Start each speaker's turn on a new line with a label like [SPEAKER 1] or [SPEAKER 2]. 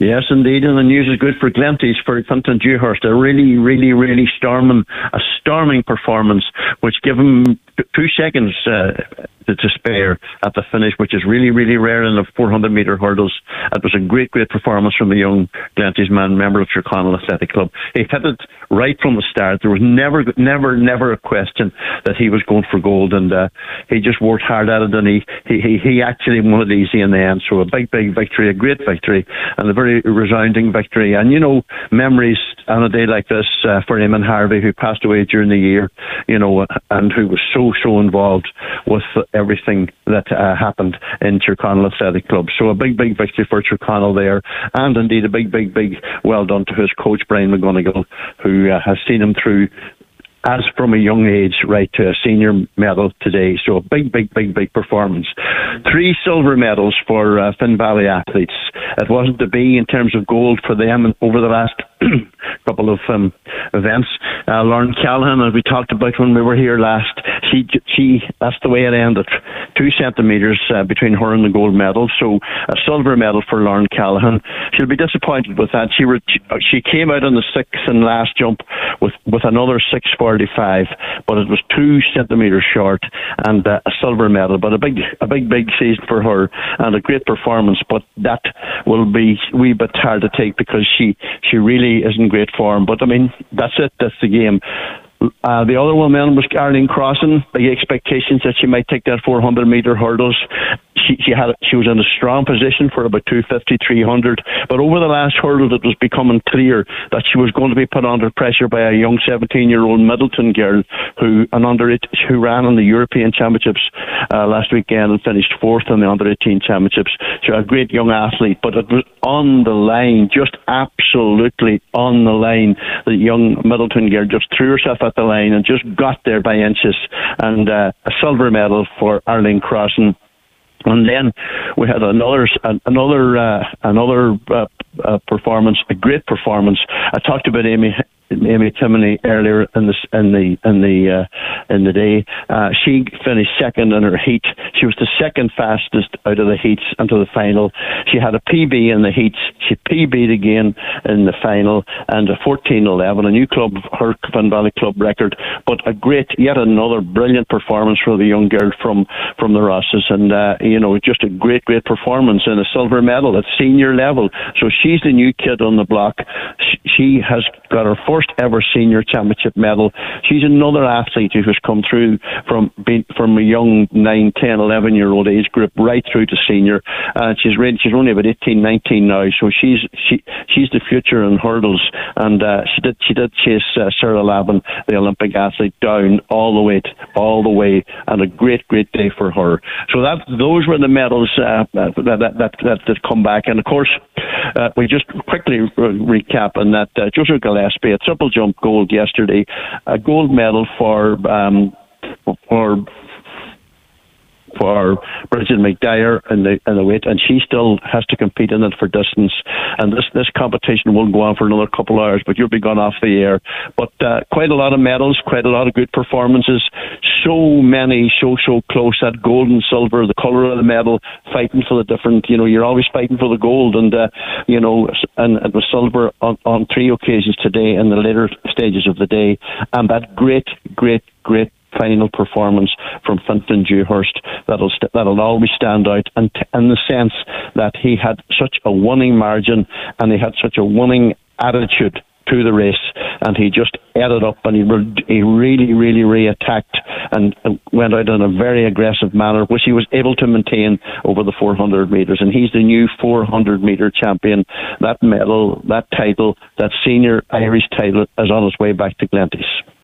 [SPEAKER 1] Yes, indeed, and the news is good for Glenties, for Fintan Dewhurst. A really storming performance, which gave him 2 seconds to spare at the finish, which is really rare in the 400-metre hurdles. It was a great performance from the young Glenties man, member of Tyrconnell Athletic Club. He hit it right from the start. There was never a question that he was going for gold, and he just worked hard at it, and he actually won it easy in the end. So a big victory, a great victory, and a very resounding victory. And memories on a day like this for Eamon Harvey, who passed away during the year, and who was so involved with everything that happened in Tyrconnell Athletic Club. So a big victory for Tyrconnell there, and indeed a big well done to his coach Brian McGonigal, who has seen him through as from a young age right to a senior medal today. So a big performance. 3 silver medals for Finn Valley athletes. It wasn't to be in terms of gold for them over the last couple of events. Lauren Callahan, as we talked about when we were here last, she that's the way it ended. 2 centimetres between her and the gold medal. So a silver medal for Lauren Callahan. She'll be disappointed with that. She came out on the 6th and last jump with another 6:45, but it was 2 centimetres short, and a silver medal. But a big season for her, and a great performance. But that will be a wee bit hard to take, because she really is in great form. But I mean, that's it. That's the game. The other woman was Arlene Crossan. Big expectations that she might take that 400-metre hurdles. She was in a strong position for about 250, 300. But over the last hurdle, it was becoming clear that she was going to be put under pressure by a young 17-year-old Middleton girl who ran in the European Championships last weekend and finished 4th in the under-18 Championships. So a great young athlete, but it was on the line, just absolutely on the line. The young Middleton girl just threw herself at the line and just got there by inches, and a silver medal for Arlene Crossan. And then we had another performance, a great performance. I talked about Amy Timoney earlier in the day. She finished second in her heat. She was the second fastest out of the heats into the final. She had a PB in the heats. She PB'd again in the final, and a 14:11, a new club, her Finn Valley club record. But yet another brilliant performance for the young girl from the Rosses, and just a great performance, and a silver medal at senior level. So she's the new kid on the block. She has got her first ever senior championship medal. She's another athlete who has come through from a young 9, 10, 11-year-old age group right through to senior. She's only about 18, 19 now, so she's the future in hurdles. And she did chase Sarah Lavin, the Olympic athlete, down all the way, and a great day for her. So those were the medals that come back. And of course, we just quickly recap on that. Joseph Gillespie, a triple jump gold yesterday, a gold medal for Bridget McDyer in the weight, and she still has to compete in it for distance. And this competition will go on for another couple of hours, but you'll be gone off the air. But quite a lot of medals, quite a lot of good performances. So many, so close. That gold and silver, the colour of the medal, fighting for the different. You're always fighting for the gold, and and it was silver on 3 occasions today in the later stages of the day. And that great final performance from Fintan Dewhurst that'll always stand out, and in the sense that he had such a winning margin and he had such a winning attitude to the race, and he just ate it up, and he really attacked and went out in a very aggressive manner, which he was able to maintain over the 400 metres, and he's the new 400 metre champion. That medal, that title, that senior Irish title is on its way back to Glenties.